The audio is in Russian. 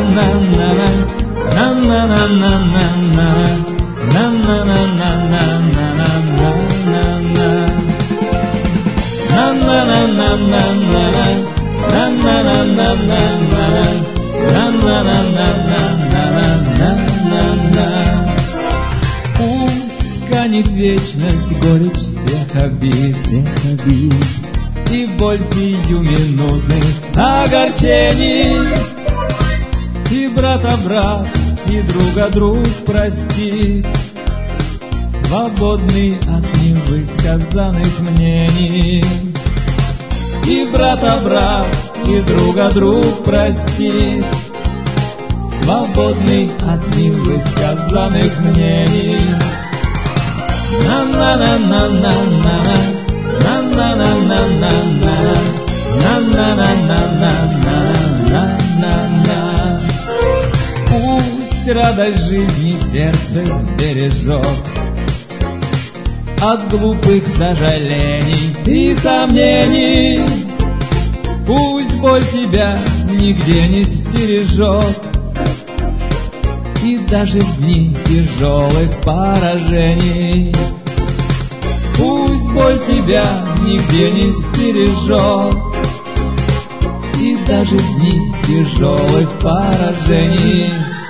Пусть канет вечность горечь всех обид, и боль сиюминутных огорчений. И брата брат, и друга друг прости, свободный от невысказанных мнений. И брата брат, и друга друг прости, свободный от невысказанных мнений. Пусть радость жизни сердце сбережет от глупых сожалений и сомнений. Пусть боль тебя нигде не стережет, и даже в дни тяжелых поражений. Пусть боль тебя нигде не стережет, и даже в дни тяжелых поражений.